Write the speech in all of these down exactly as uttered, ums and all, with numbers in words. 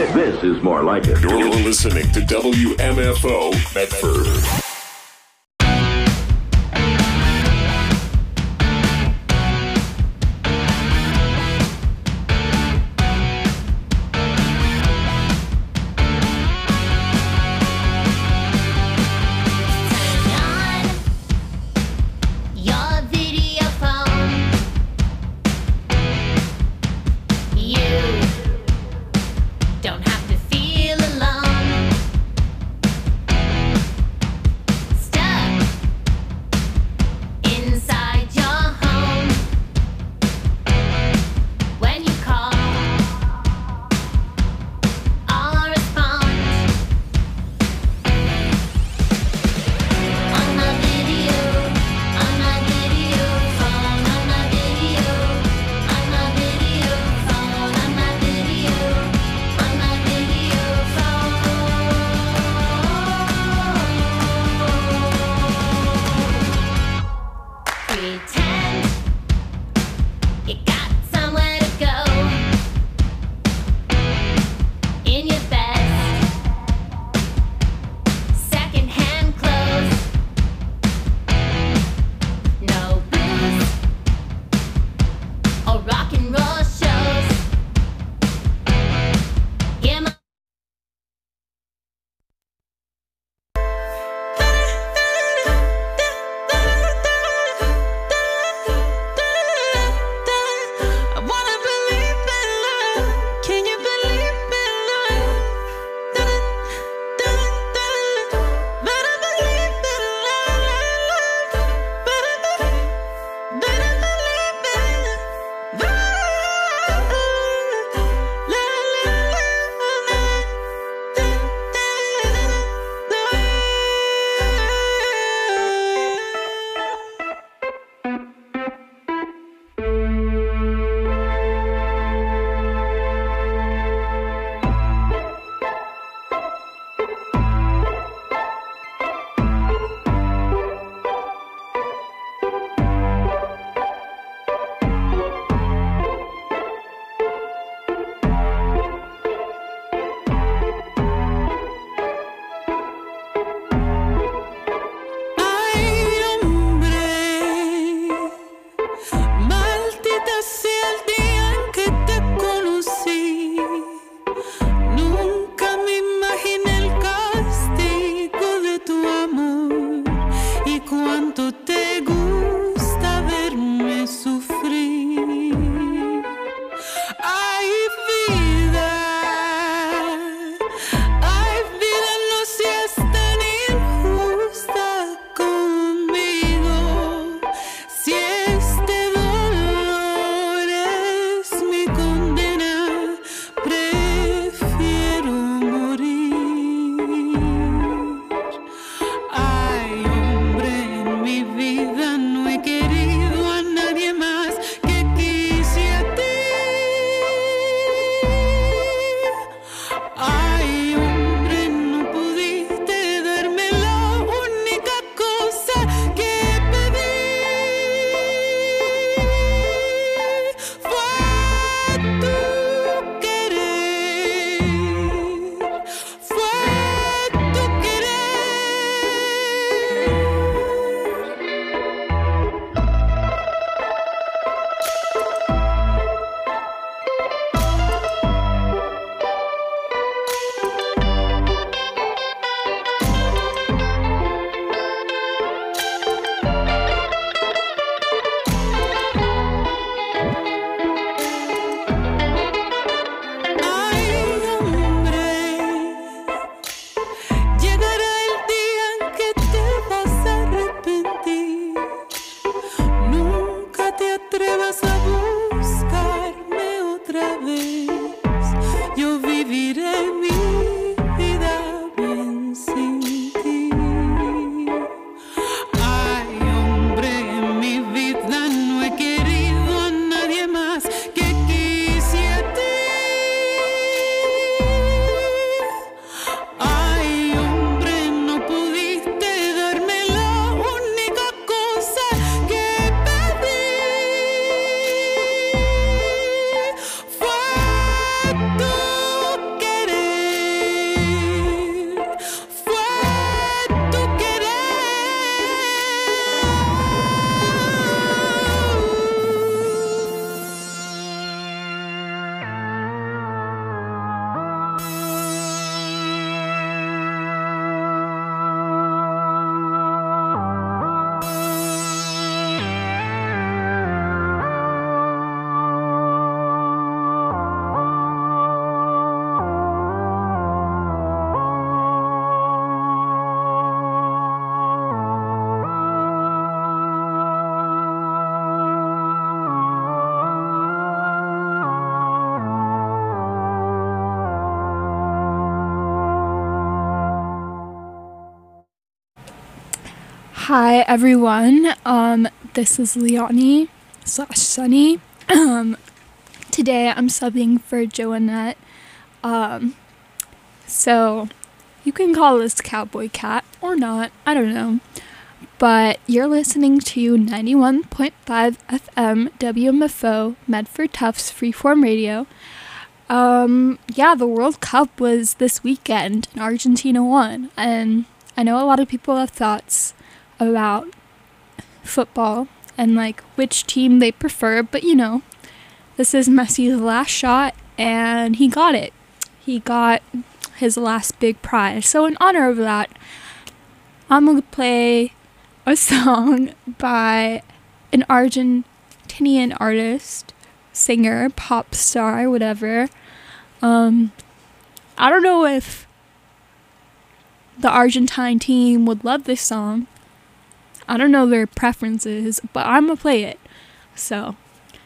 This is more like it. You're listening to W M F O Medford. Don't have to feel alone. Hi everyone, um, this is Leonie slash Sunny. Um, today I'm subbing for Joannette. Um, so you can call this Cowboy Cat or not, I don't know. But you're listening to ninety-one point five F M W M F O Medford Tufts Freeform Radio. Um, yeah, the World Cup was this weekend and Argentina won. And I know a lot of people have thoughts about football and like which team they prefer, but you know, this is Messi's last shot and he got it. He got his last big prize. So in honor of that, I'm gonna play a song by an Argentinian artist, singer, pop star, whatever. Um, I don't know if the Argentine team would love this song. I don't know their preferences, but I'm gonna play it. So.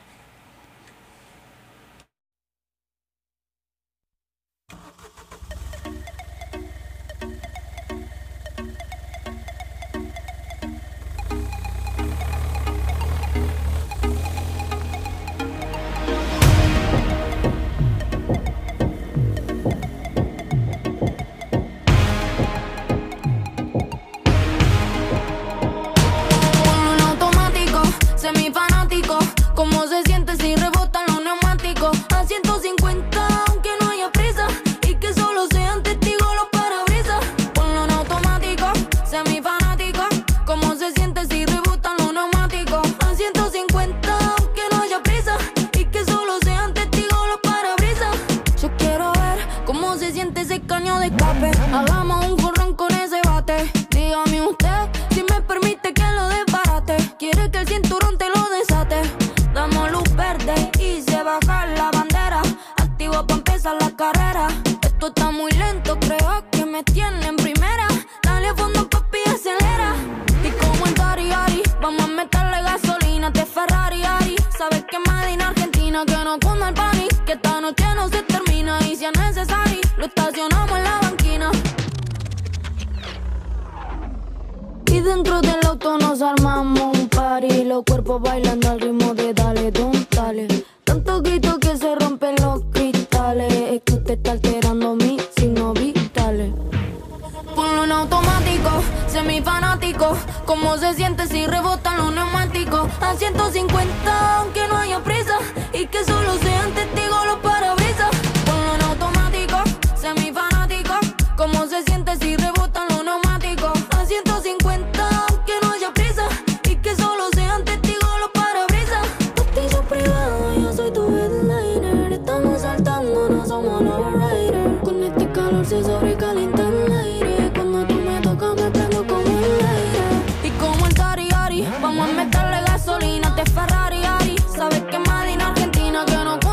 ¿Cómo se siente si rebotan los neumáticos? A ciento cincuenta, aunque no haya prisa, y que solo sean testigos los parabrisas. Ponlo en automático, semifanático. ¿Cómo se siente si rebotan los neumáticos? A ciento cincuenta, aunque no haya prisa, y que solo sean testigos los parabrisas. Yo quiero ver cómo se siente ese caño de escape. Hagamos un jorrón con ese bate. Dígame usted si me permite que lo desbarate. Quiere que el cinturón te lo desate. Damos luz verde y se baja la bandera. Activo pa' empezar la carrera. Esto está muy lento, creo que me tiene en primera. Dale a fondo, papi, acelera. Y como en Dari Ari, vamos a meterle gasolina. Te Ferrari Ari, sabes que Made in Argentina. Que no cunda el panic, que esta noche no se termina. Y si es necesario, lo estacionamos en la banquina. Y dentro del auto nos armamos un party. Los cuerpos bailando al ritmo de dale, don, dale. Tanto grito que se rompen los cristales. Es que usted está alterando mis signos vitales. Ponlo en automático, semifanático. ¿Cómo se siente si rebotan los neumáticos? A ciento cincuenta, aunque no haya prisa, y que solo sean testigos los parabrisas. Ponlo en automático, semifanático. ¿Cómo se siente si rebotan los neumáticos? A ciento cincuenta, aunque no haya prisa, y que solo sean testigos los parabrisas. Pastillo privado, yo soy tu headliner. Estamos saltando, no somos los riders. Con este calor se sobrecalienta el aire. Cuando tú me tocas me prendo como el aire. Y como en Dari Ari, vamos a meterle gasolina. Te Ferrari Ari, sabes que Made in Argentina. Que no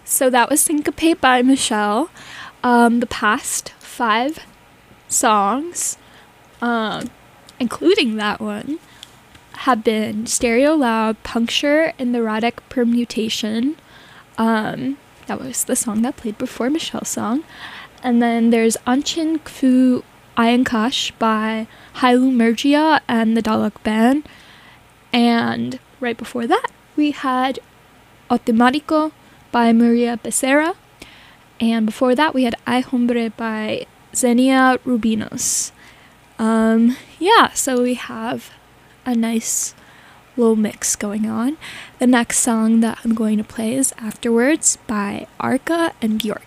So that was Syncope by Michelle. Um, the past five songs, um, including that one, have been Stereo Loud, Puncture, and the Radic Permutation. Um, that was the song that played before Michelle's song. And then there's Anchin Kfu Ayankash by Hailu Mergia and the Dalek Band. And right before that, we had Automático by Maria Becerra. And before that, we had Ay Hombre by Xenia Rubinos. Um, yeah, so we have a nice little mix going on. The next song that I'm going to play is Afterwards by Arca and Bjork.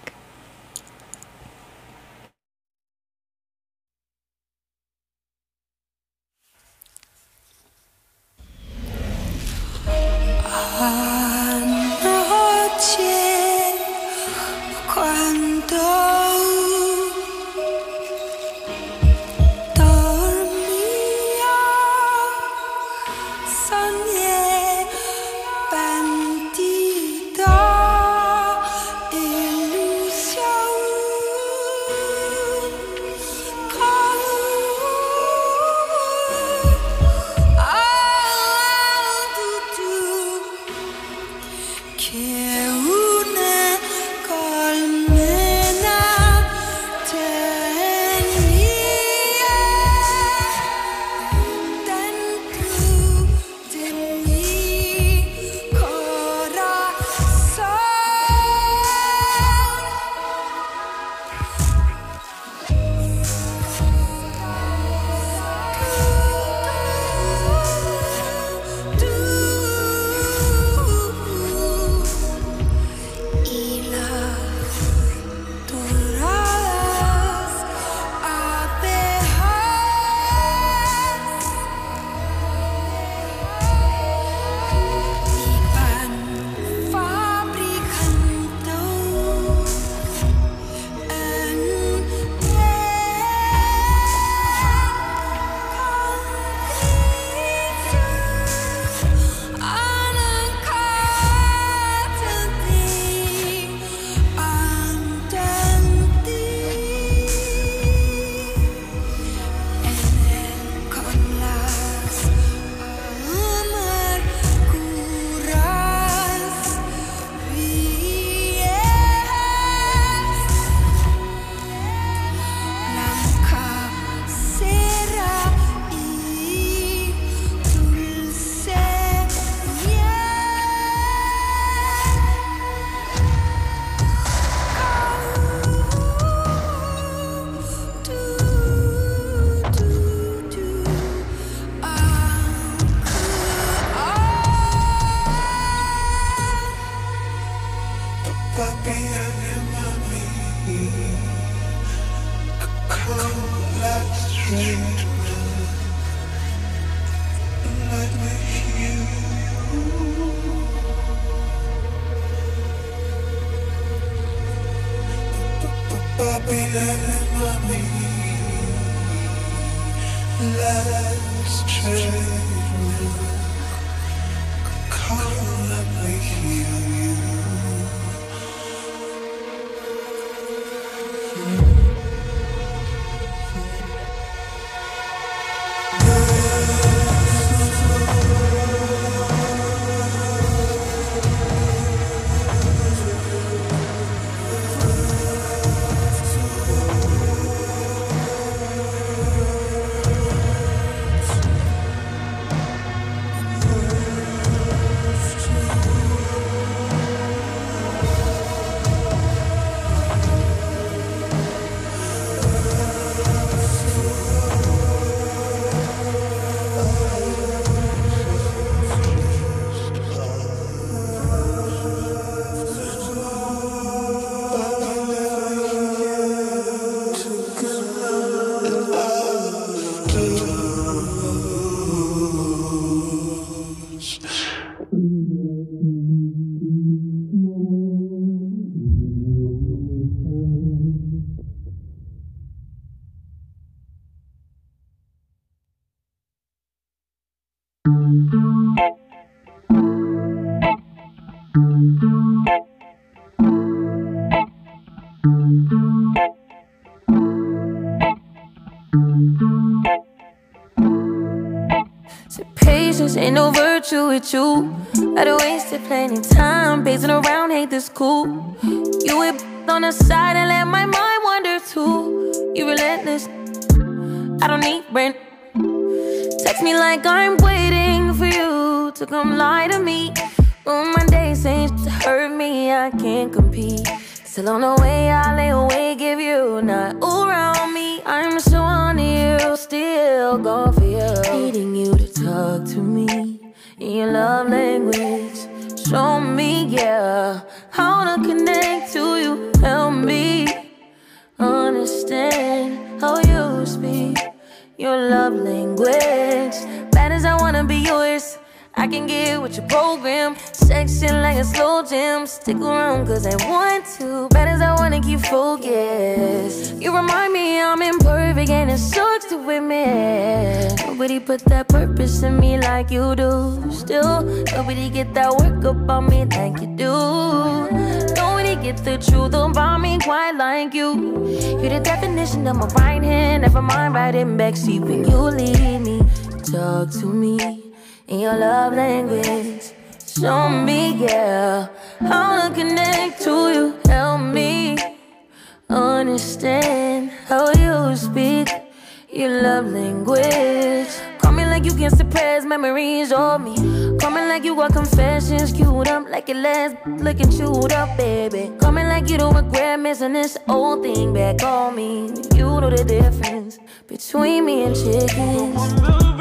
ain't no virtue with you. I done wasted plenty time pacing around, hate this cool. You whip on the side and let my mind wander too. You relentless, I don't need rent. Text me like I'm waiting for you to come lie to me. On my days ain't to hurt me, I can't compete. Still on the way, I lay awake, give you not around me. I'm so on you, still going for you. Needing you to talk to me in your love language. Show me, yeah, how to connect to you. Help me understand how you speak your love language. Bad as I wanna be yours, I can get with your program. Section like a slow jam. Stick around cause I want to. Bad as I wanna keep focused. You remind me I'm imperfect and it sucks to admit. Nobody put that purpose in me like you do. Still, nobody get that work up on me like you do. Nobody get the truth about me quite like you. You're the definition of my right hand. Never mind riding backseat when you leave me. Talk to me in your love language. Show me, yeah, how to connect to you. Help me understand how you speak your love language. Call me like you can suppress memories of me. Call me like you got confessions queued up, like your last looking chewed up, baby. Call me like you don't regret missing this old thing back on me. You know the difference between me and chickens.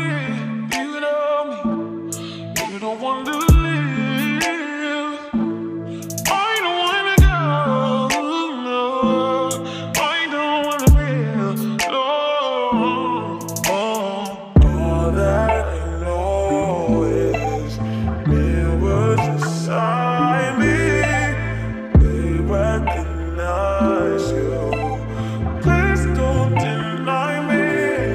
You don't want to live. I don't wanna go. No, I don't wanna live. No. Oh, all that I know is mirrors inside me. They recognize you. Please don't deny me.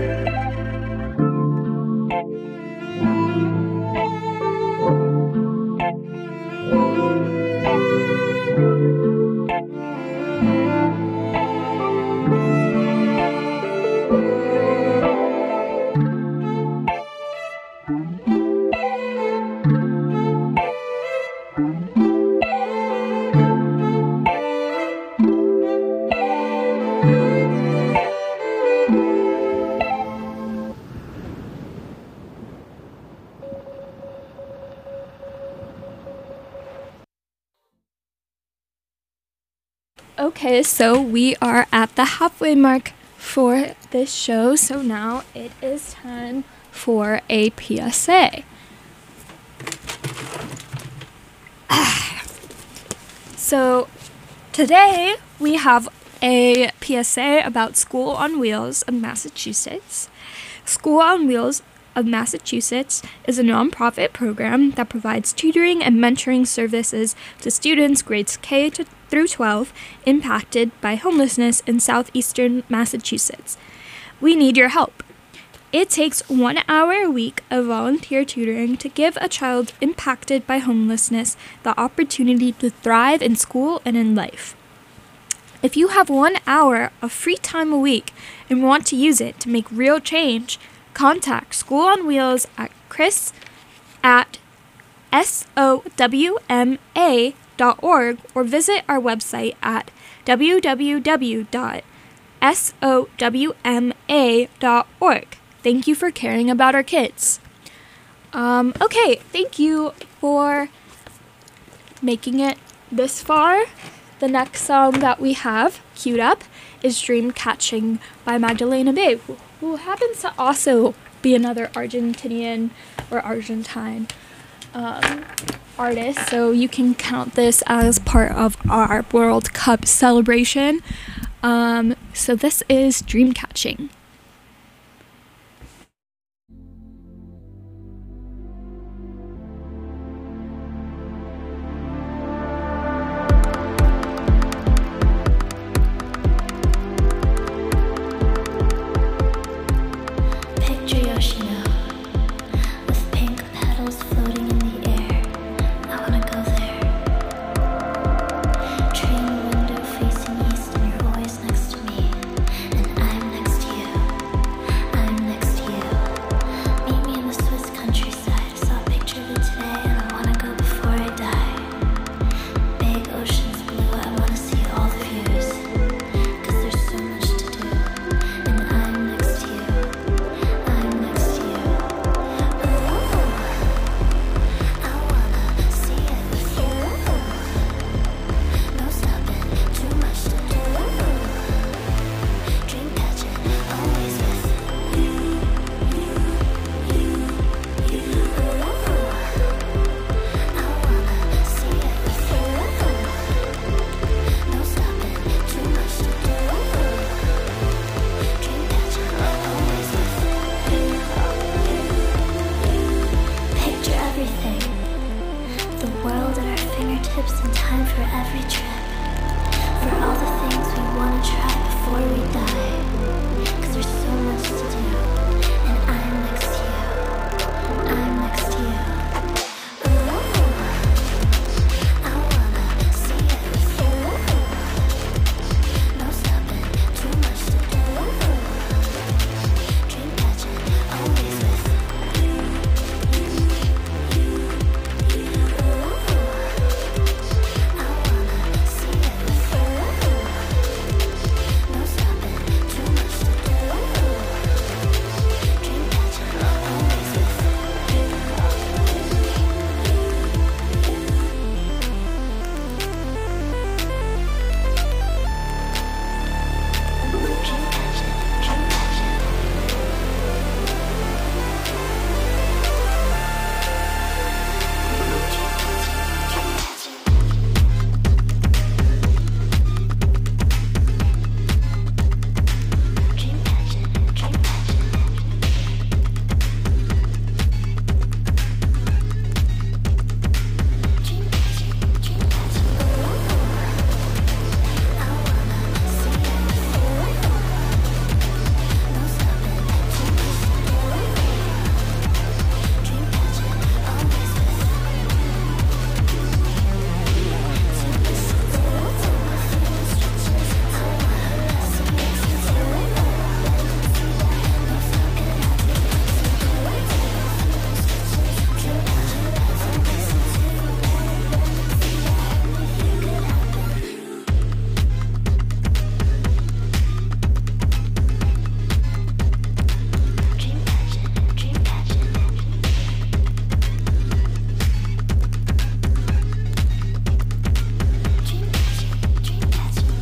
Okay, so we are at the halfway mark for this show, so now it is time for a P S A. So today we have a P S A about School on Wheels of Massachusetts. School on Wheels of Massachusetts is a nonprofit program that provides tutoring and mentoring services to students grades K to through twelve impacted by homelessness in southeastern Massachusetts. We need your help. It takes one hour a week of volunteer tutoring to give a child impacted by homelessness the opportunity to thrive in school and in life. If you have one hour of free time a week and want to use it to make real change, contact School on Wheels at Chris at S O W M A dot org or visit our website at w w w dot s o w m a dot org. Thank you for caring about our kids. Um, okay, thank you for making it this far. The next song that we have queued up is Dream Catching by Magdalena Bay, who, who happens to also be another Argentinian or Argentine um, artist, so you can count this as part of our World Cup celebration. Um, so this is Dream Catching. Train window facing east and your boys next to me, and I'm next to you. every trip, for all the things we wanna try before we die. Cause there's so much to do, and I'm next to you, I'm next to you. Ooh, I wanna see it with you. No stopping, too much to do. Dream catching, always with you. I wanna see it with you. No stopping, too much to do. Dream catching, always with you. Dream catching, dream catching. Dream catching, dream catching. Dream catching, dream catching. I wanna see it with you. No stopping, too much to do. Dream catching, always with you. To listen to, to my feelings stretches. I wanna see it with you. No stopping, too much to do. Dream catching, always with you. Dream catching, dream catching. Dream catching, dream catching.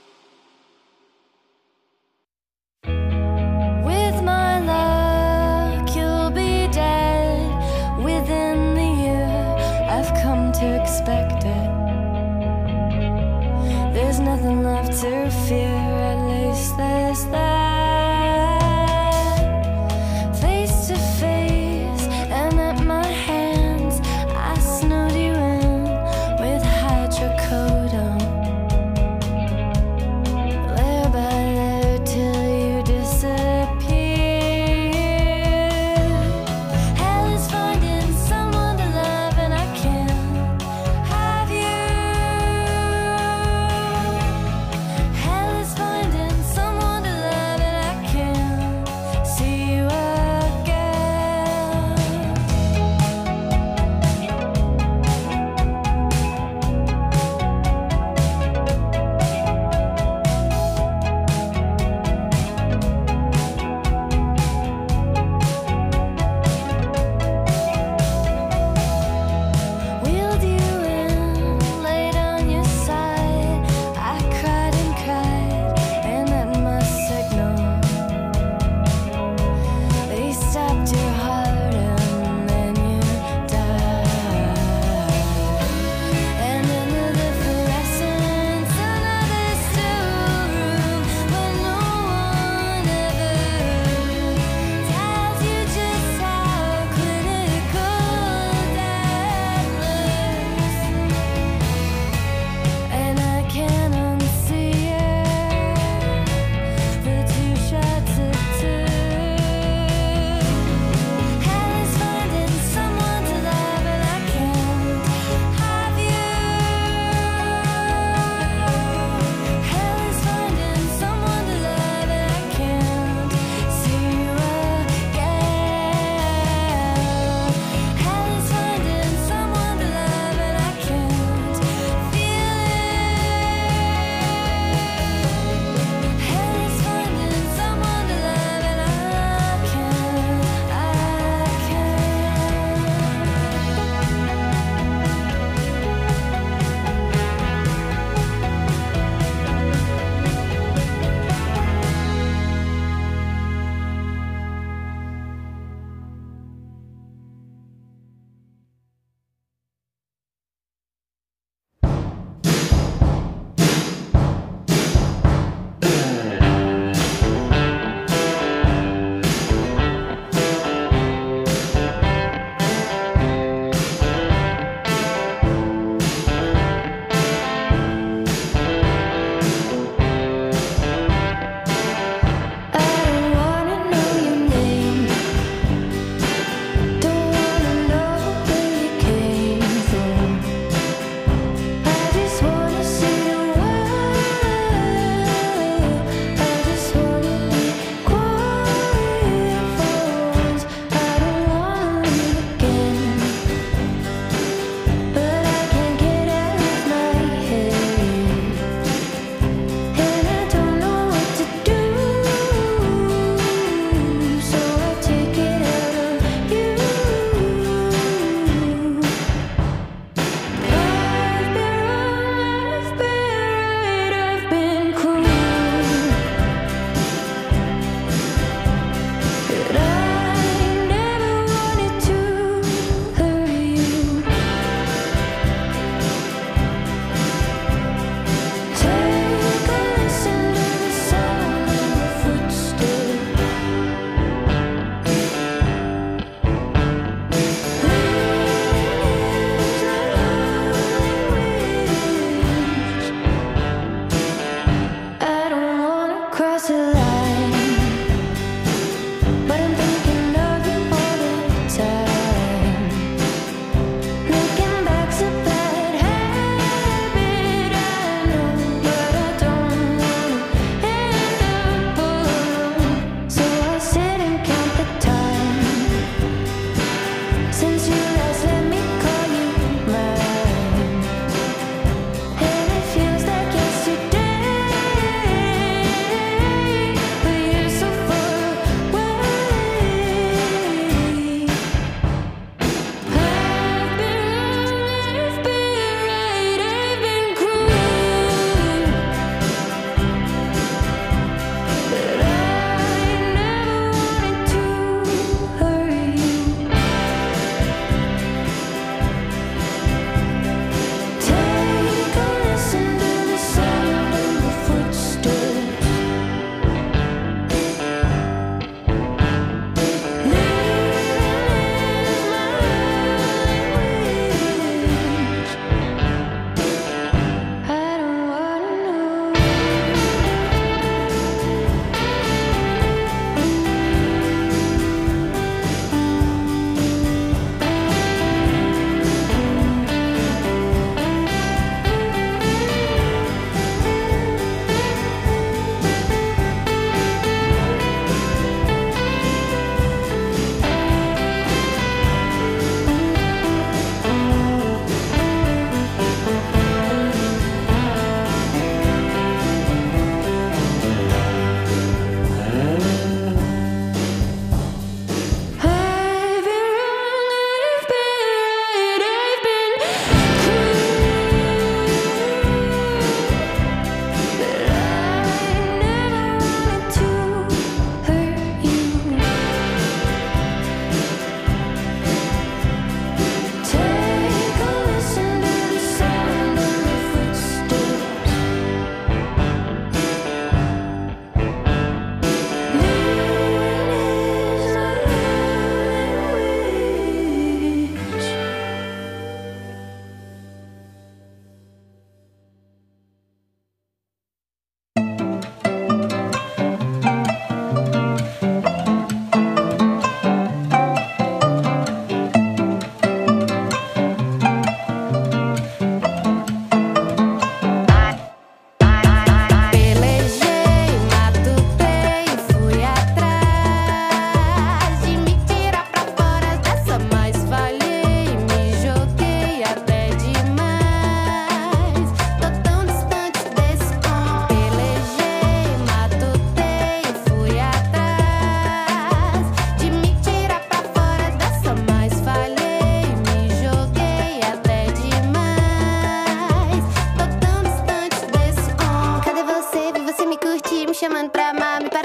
With my luck, you'll be dead within the year. I've come to expect it. There's nothing left to fear, at least there's that. Face to face, and at my hands, I snowed you in with hydrocodone. Layer by layer till you disappear. Hell is finding someone to love, and I can't have you. Hell is finding someone to love,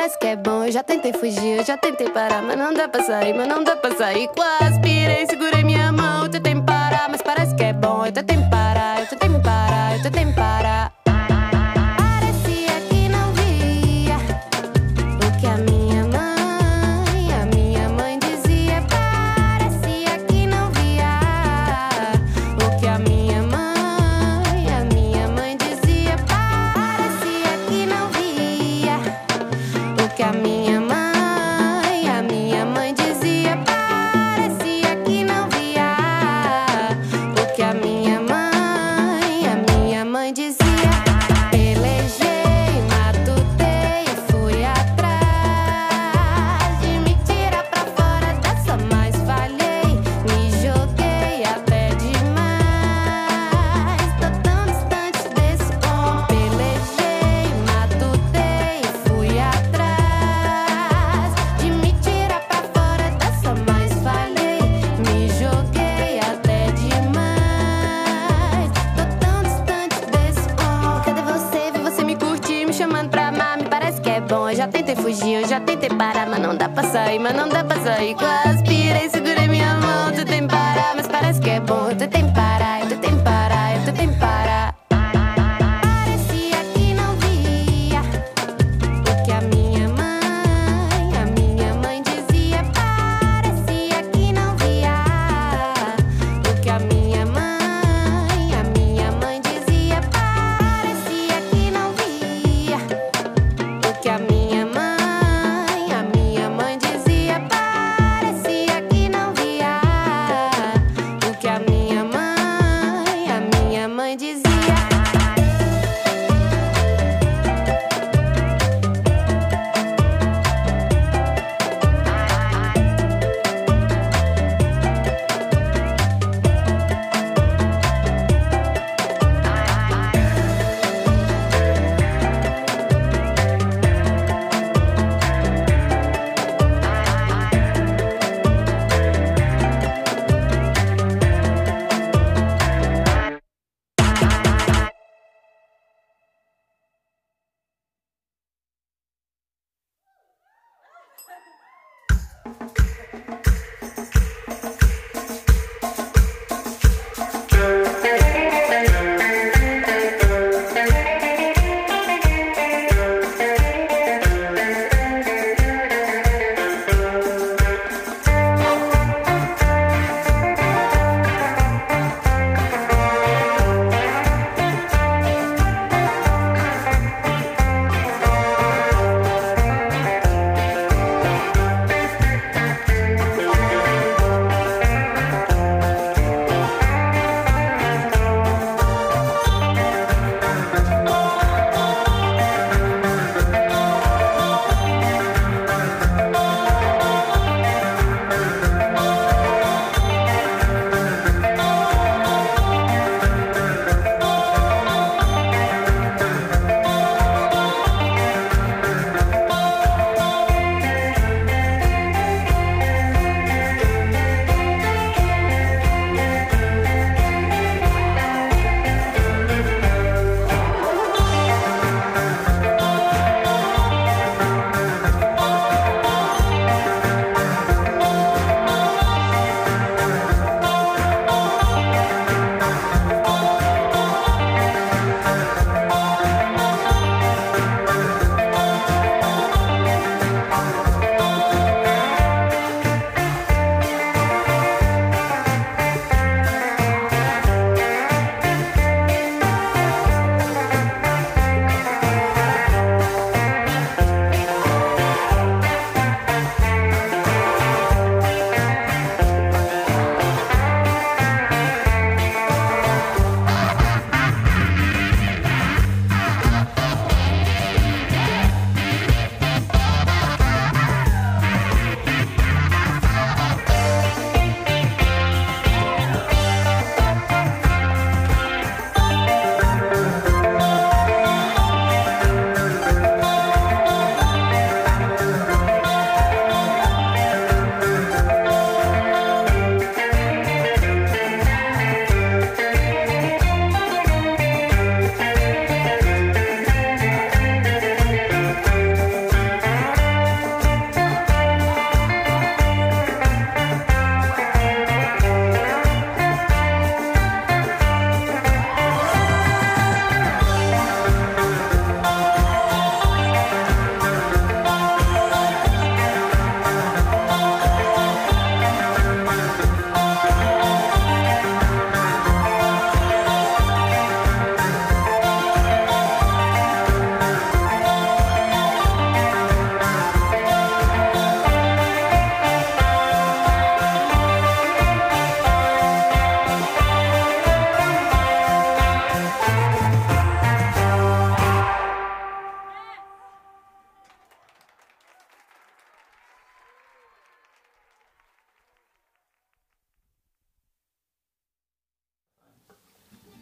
parece que é bom. Eu já tentei fugir, eu já tentei parar, mas não dá pra sair, mas não dá pra sair. Quase pirei, segurei minha mão, eu tentei parar, mas parece que é bom. Eu tentei parar, eu tentei parar, eu tentei parar. Parecia que não via o que a minha mãe, a minha mãe dizia. Parecia que não via o que a minha mãe, a minha mãe dizia. Parecia que não via o que a minha mãe, a minha mãe dizia. Parecia que não via o que a minha mãe, a minha mãe dizia. Pelejei, matutei, fui atrás de me tirar pra fora dessa, mas falhei. Me joguei até demais. Tô tão distante desse bom. Pelejei, matutei, fui atrás de me tirar pra fora dessa, mas falhei. Me joguei até demais. Tô tão distante desse bom. Cadê você? Vi você me curtir, me chamando pra amar. Me parece que é bom. Eu já tentei fugir, eu já tentei parar, mas não dá pra sair, mas não dá pra sair. Quase pirei, segurei minha mão, tentei parar, mas parece que é bom. Eu tentei parar, eu tentei parar, eu tentei parar. Parecia que não via o que a minha mãe, a minha mãe dizia. Parecia que não via o que a minha mãe, a minha mãe dizia. Parecia que não via o que a minha mãe, a minha mãe dizia. Parecia que não via o que a minha mãe,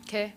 Okay.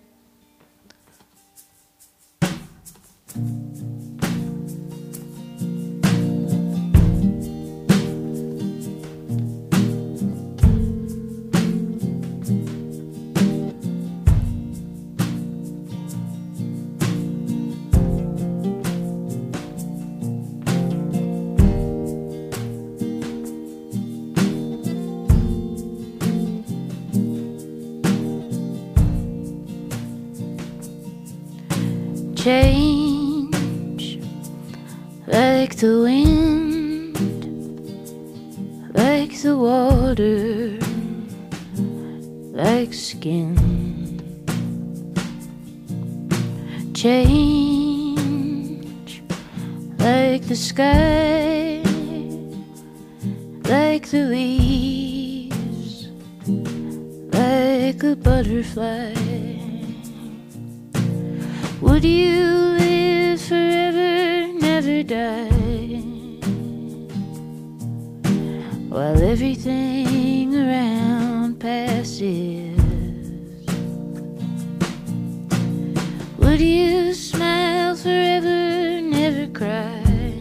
Change like the wind, like the water, like skin. Change like the sky, like the leaves, like a butterfly. Would you live forever, never die, while everything around passes? Would you smile forever, never cry,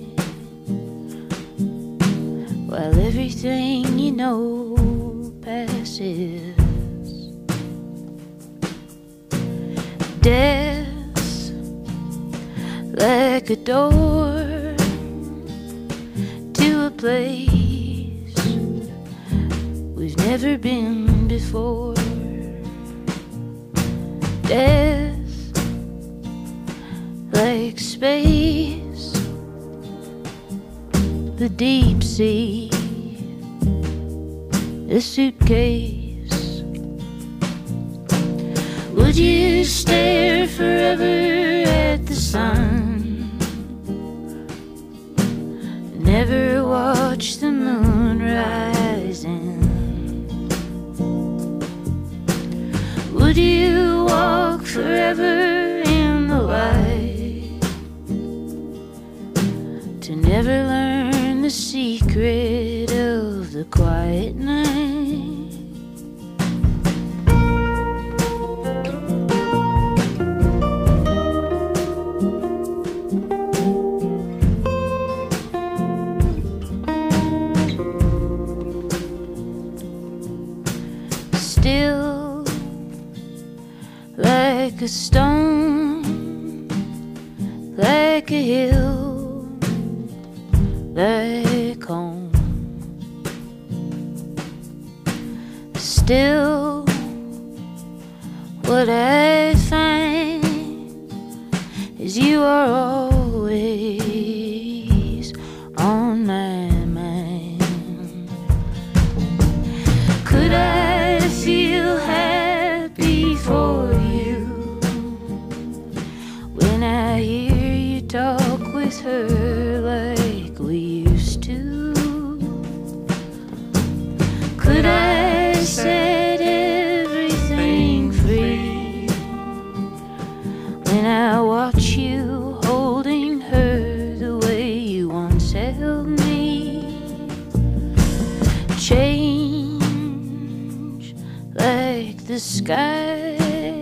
while everything you know passes? Death like a door to a place we've never been before. Death like space, the deep sea, a suitcase. Would you stare forever at the sun, never watch the moon rising? Would you walk forever in the light, to never learn the secret of the quiet night? Still like a stone, like a hill, like home. Still what I find is you are always on my mind. Could I feel happy for you when I hear you talk with her like we used to? Could I set everything free when I watch you holding her the way you once held me? Change like the sky,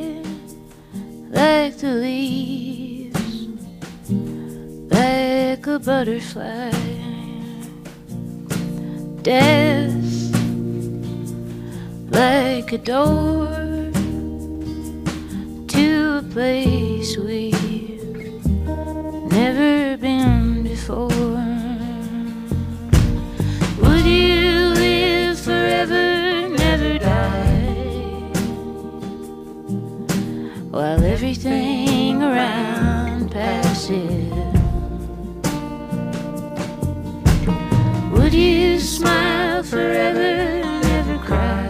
like the leaves, like a butterfly. Death like a door to a place we've never been before. Would you live forever, never die, while everything around passes? Would you smile forever, never cry?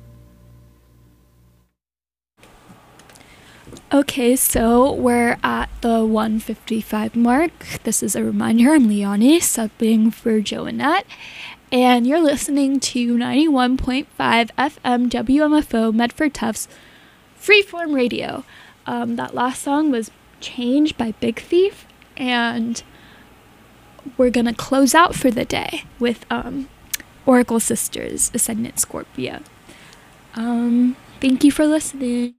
Okay, so we're at the one fifty-five mark. This is a reminder, I'm Leonie, subbing for Joannette, and you're listening to ninety-one point five F M W M F O Medford Tufts Freeform Radio. Um, that last song was Change by Big Thief, and we're gonna close out for the day with um, Oracle Sisters, Ascendant Scorpio. Um, thank you for listening.